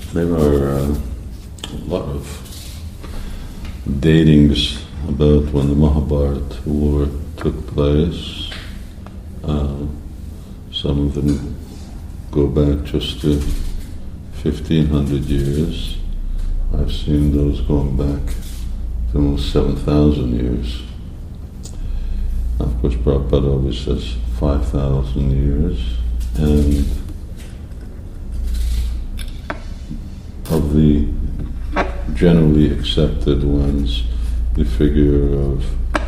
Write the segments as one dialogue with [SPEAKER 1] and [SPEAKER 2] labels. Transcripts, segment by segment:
[SPEAKER 1] There are a lot of datings about when the Mahabharata war took place. Some of them go back just to 1,500 years. I've seen those going back to almost 7,000 years. Of course, Prabhupada always says 5,000 years. And of the generally accepted ones, the figure of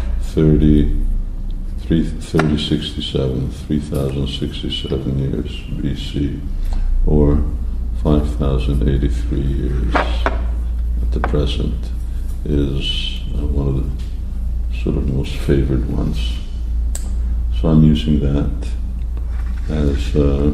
[SPEAKER 1] 3,067 years BC, or 5,083 years at the present, is one of the sort of most favored ones. So I'm using that as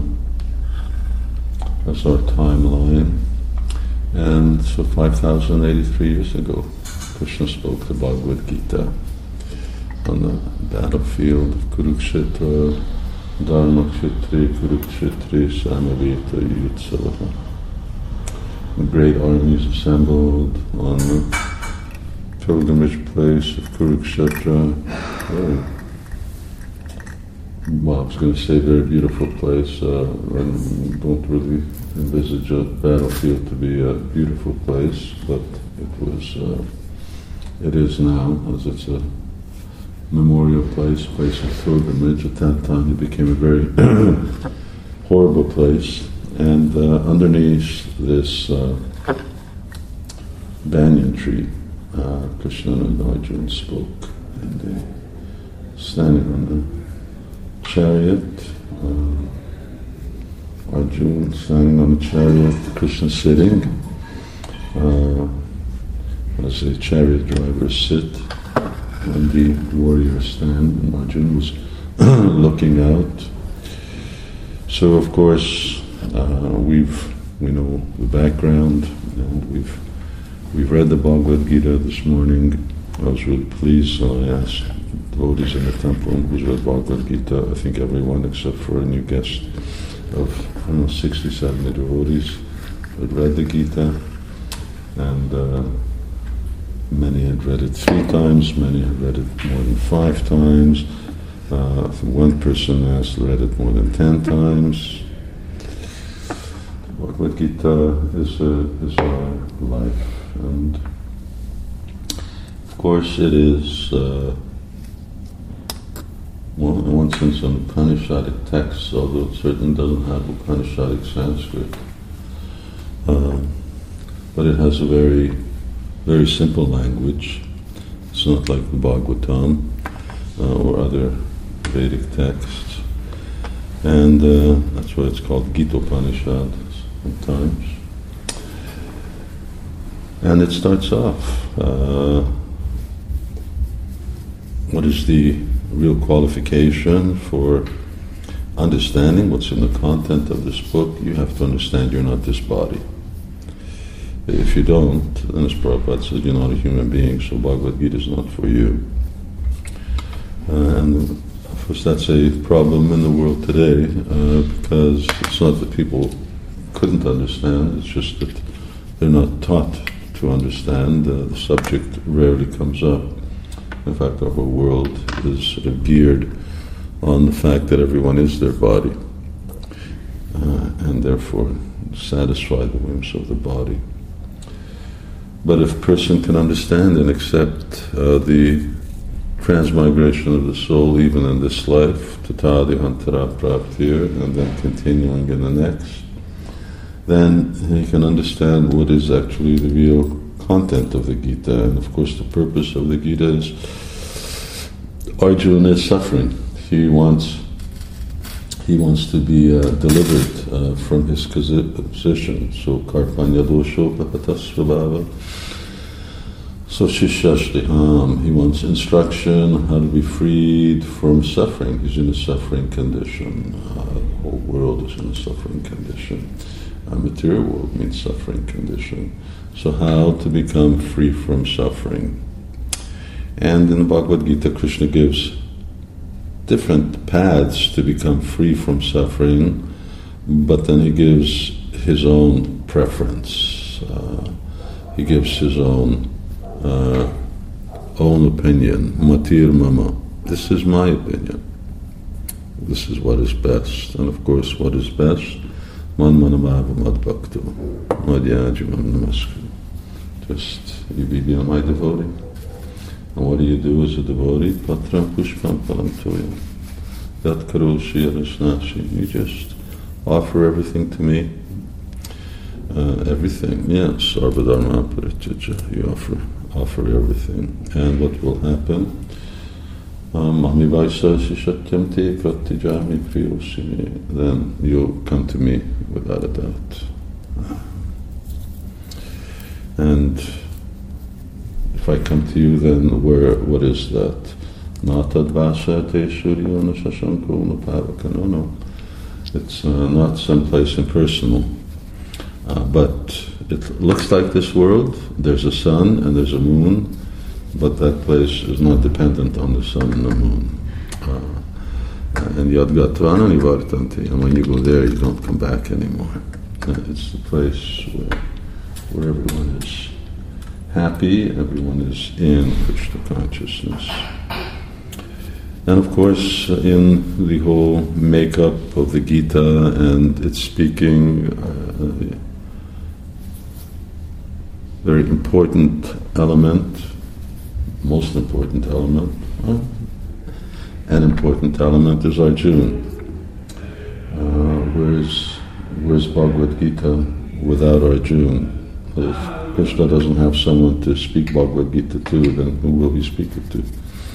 [SPEAKER 1] our timeline. And so 5,083 years ago, Krishna spoke the Bhagavad Gita on the battlefield of Kurukshetra, Dharmakshetri, Kurukshetri, Samaveta, Yutsava. Great armies assembled on the pilgrimage place of Kurukshetra. Well, I was going to say very beautiful place. I don't really envisage a battlefield to be a beautiful place, but it is now, as it's a memorial place of pilgrimage. At that time, it became a very horrible place. And underneath this banyan tree, Krishna and Arjuna spoke, and they standing on the chariot, Arjuna standing on the chariot, Krishna sitting, as the chariot drivers sit, and the warriors stand, and Arjuna was looking out. So of course, we know the background, and we've read the Bhagavad Gita this morning. I was really pleased, so I asked devotees in the temple who's read Bhagavad Gita. I think everyone except for a new guest of 60, 70 devotees had read the Gita, and many had read it 3 times, many had read it more than 5 times. I think one person has read it more than 10 times. Bhagavad Gita is our life, and of course it is, well, in one sense, an Upanishadic text, although it certainly doesn't have Upanishadic Sanskrit. But it has a very, very simple language. It's not like the Bhagavatam or other Vedic texts. And that's why it's called Gita-upanishad sometimes. And it starts off, what is the real qualification for understanding what's in the content of this book? You have to understand you're not this body. If you don't, then as Prabhupada said, you're not a human being, so Bhagavad Gita is not for you. And of course that's a problem in the world today, because it's not that people couldn't understand, it's just that they're not taught to understand. The subject rarely comes up. In fact, our whole world is geared on the fact that everyone is their body, and therefore satisfy the whims of the body. But if a person can understand and accept the transmigration of the soul even in this life, tata dihantara praptir, and then continuing in the next, then he can understand what is actually the real content of the Gita. And of course the purpose of the Gita is Arjuna is suffering. He wants to be delivered from his position. So karpanya dosho pahatasvabhava. So shishashtiham, he wants instruction on how to be freed from suffering. He's in a suffering condition. The whole world is in a suffering condition. Material world means suffering condition. So how to become free from suffering? And in the Bhagavad Gita, Krishna gives different paths to become free from suffering, but then he gives his own preference. He gives his own opinion. Matir mama. This is my opinion. This is what is best. And of course, what is best? Man manamava madbhakto. Madhyajivam namaskar. Just, you become my devotee. And what do you do as a devotee? Patram pushpam palam toyam. Yat karoshi yarasnashi. You just offer everything to me. Everything, yes. Sarvadharma parityajya. You offer everything. And what will happen? Mami vaisasi satyam te pratyajami priyosimi. Then you'll come to me without a doubt. And if I come to you, then what is that? Natadvasa te suryo na sasanko na pavaka. No. It's not someplace impersonal. But it looks like this world. There's a sun and there's a moon, but that place is not dependent on the sun and the moon. And yadgattvana nivartanti. And when you go there, you don't come back anymore. It's the place where everyone is happy, everyone is in Krishna consciousness. And of course, in the whole makeup of the Gita and its speaking, very important element, most important element, an important element is Arjuna. Where's Bhagavad Gita without Arjuna? If Krishna doesn't have someone to speak Bhagavad Gita to, then who will he speak it to?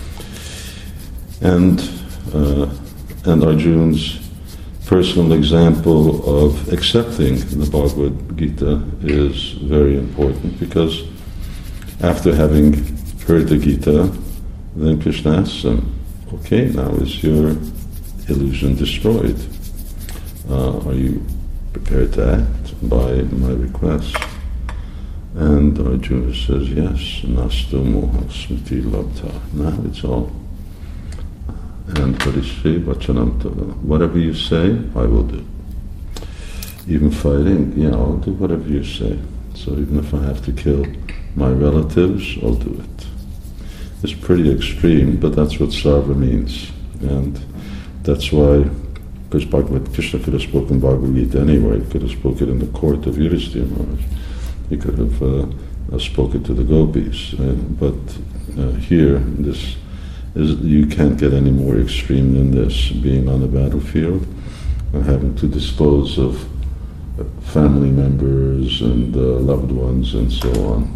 [SPEAKER 1] And Arjuna's personal example of accepting the Bhagavad Gita is very important, because after having heard the Gita, then Krishna asks him, okay, now is your illusion destroyed? Are you prepared to act by my request? And Arjuna says, yes, nastu moha smriti labdha. Now it's all. And Parishri Vachanam Tava. Whatever you say, I will do. Even fighting, I'll do whatever you say. So even if I have to kill my relatives, I'll do it. It's pretty extreme, but that's what sarva means. And that's why, because Krishna could have spoken Bhagavad Gita anywhere. He could have spoken in the court of Yudhishthira Maharaj. He could have spoken to the gopis. But here, this you can't get any more extreme than this, being on the battlefield and having to dispose of family members and loved ones and so on.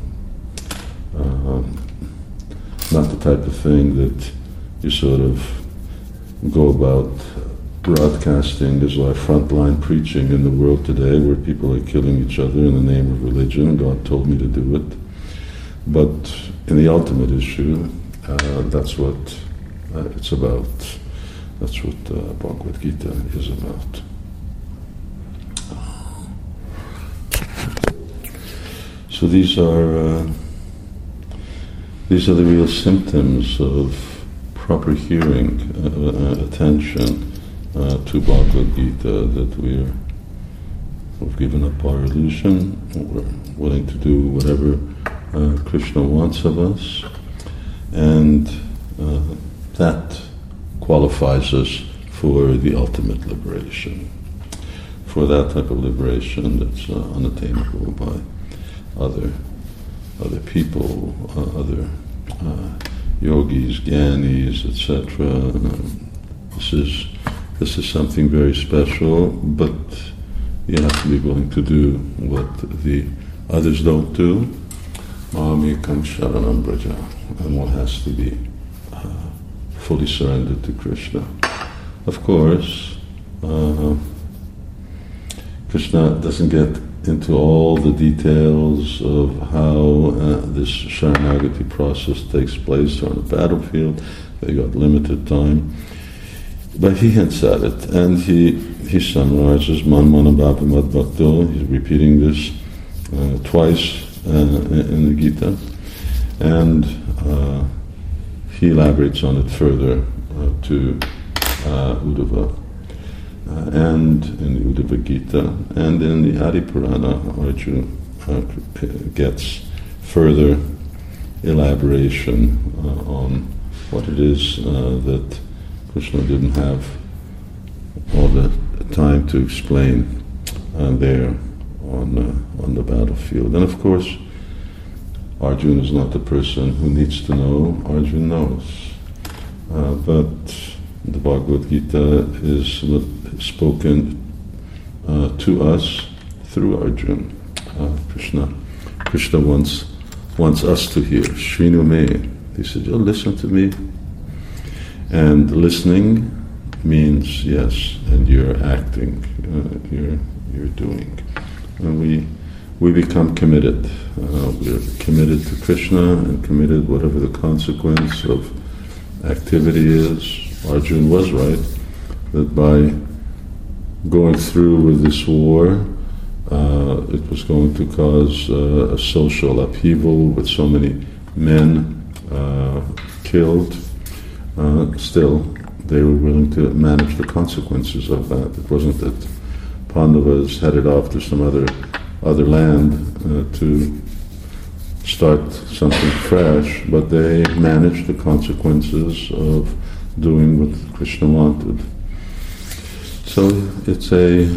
[SPEAKER 1] Not the type of thing that you sort of go about broadcasting as like frontline preaching in the world today, where people are killing each other in the name of religion. God told me to do it. But in the ultimate issue, that's what it's about. That's what Bhagavad Gita is about. So these are the real symptoms of proper hearing, attention to Bhagavad Gita, that we've given up our illusion, we're willing to do whatever Krishna wants of us. And that qualifies us for the ultimate liberation, for that type of liberation that's unattainable by other people, other yogis, gyanis, etc. This is something very special, but you have to be willing to do what the others don't do. Mamikam sharanam braja. And one has to be fully surrendered to Krishna. Of course, Krishna doesn't get into all the details of how this Sharanagati process takes place on the battlefield. They got limited time. But he hints at it, and he summarizes Man Manabhava Madbhakto. He's repeating this twice in the Gita. And he elaborates on it further to Uddhava. and in the Uddhava Gita, and in the Adi Purana, Arjuna gets further elaboration on what it is that Krishna didn't have all the time to explain there on the battlefield. And of course, Arjuna is not the person who needs to know. Arjuna knows. But the Bhagavad Gita is spoken to us through Arjuna. Krishna wants us to hear. Shrinu me. He said, "Oh, listen to me." And listening means yes, and you're acting, you're doing. And we become committed. We're committed to Krishna and committed whatever the consequence of activity is. Arjuna was right that by going through with this war, it was going to cause a social upheaval with so many men killed. Still, they were willing to manage the consequences of that. It wasn't that Pandavas headed off to some other land to start something fresh, but they managed the consequences of doing what Krishna wanted. So it's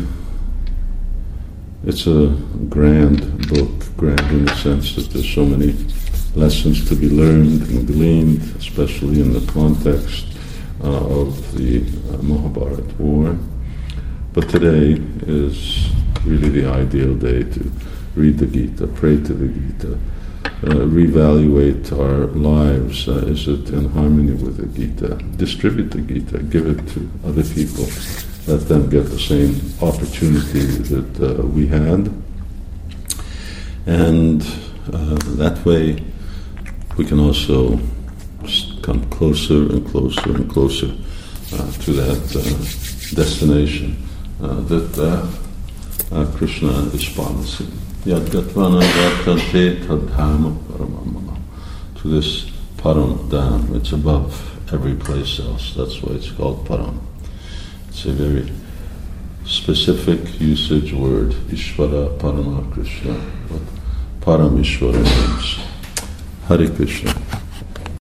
[SPEAKER 1] a grand book, grand in the sense that there's so many lessons to be learned and gleaned, especially in the context of the Mahabharata war. But today is really the ideal day to read the Gita, pray to the Gita, reevaluate our lives. Is it in harmony with the Gita? Distribute the Gita, give it to other people. Let them get the same opportunity that we had. And that way we can also come closer and closer and closer to that destination that Krishna is promising. Yadgatvana yadkante tadhama paramamama. To this param dham, it's above every place else. That's why it's called param. It's a very specific usage word, Ishvara Parama Krishna. What Param Ishvara means. Hare Krishna.